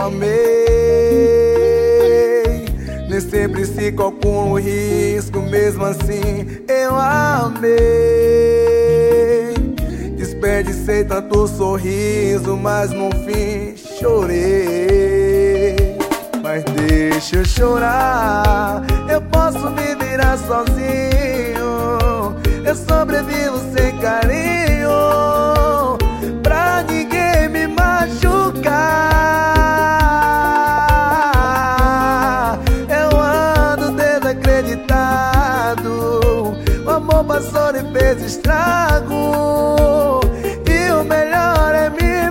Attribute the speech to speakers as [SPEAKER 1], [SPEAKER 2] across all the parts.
[SPEAKER 1] amei. Nem sempre se calcula o risco, mesmo assim eu amei. Desperdicei tanto sorriso, mas no fim chorei. Mas deixa eu chorar, eu posso me virar sozinho. Eu sobrevivo sem carinho, pra ninguém me machucar. Eu ando desacreditado, o amor passou e fez estrago, e o melhor é me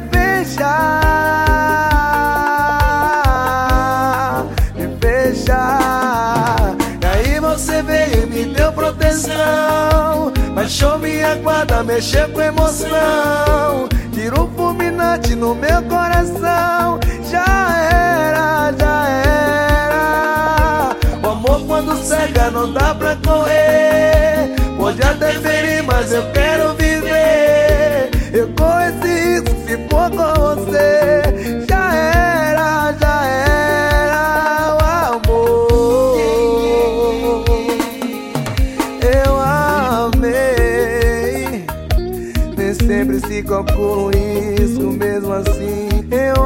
[SPEAKER 1] fechar, me fechar. E aí você veio e me deu proteção, baixou minha guarda, mexeu com emoção, tirou fulminante no meu coração. Já era, já era. O amor quando cega não dá pra correr. Pode até ferir, mas eu quero viver. Eu corro esse risco se for com você. Já era, já era o amor. Eu amei. Nem sempre se calcula o risco, mesmo assim eu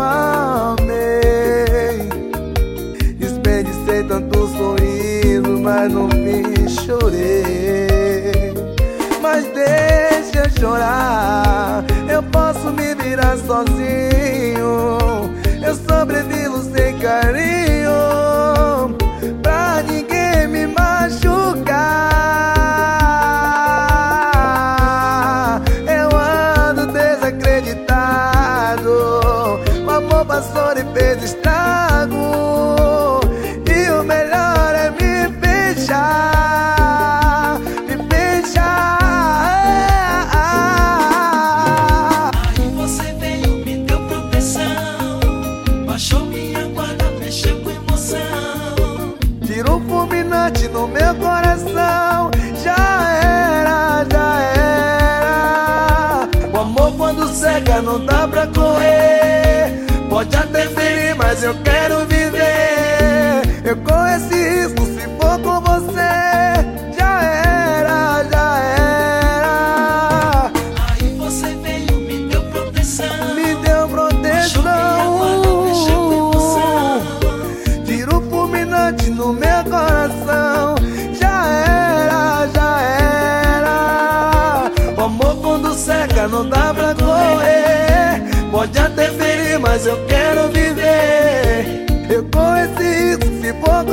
[SPEAKER 1] amei. Desperdicei tanto sorriso, mas no fim chorei. Mas deixa eu chorar, eu posso me virar sozinho. Eu sobrevivo sem carinho, pra ninguém me machucar. Eu ando desacreditado, o amor passou e fez estrago, e o melhor é me fechar, me fechar.
[SPEAKER 2] Aí você veio, me deu proteção, baixou minha guarda, mexeu com emoção,
[SPEAKER 1] tirou fulminante no meu coração. Já era, já era. O amor quando cega não dá pra correr. Pode até ferir, mas eu quero viver. Eu corro esse risco se for com você. Já era, já era.
[SPEAKER 2] aí você veio, me deu proteção,
[SPEAKER 1] Me deu
[SPEAKER 2] baixou minha guarda, mexeu com emoção,
[SPEAKER 1] proteção, tiro fulminante no meu coração. Já era, já era. O amor quando seca não dá pra correr. Pode até ferir, mas eu quero viver. Eu corro esse risco se for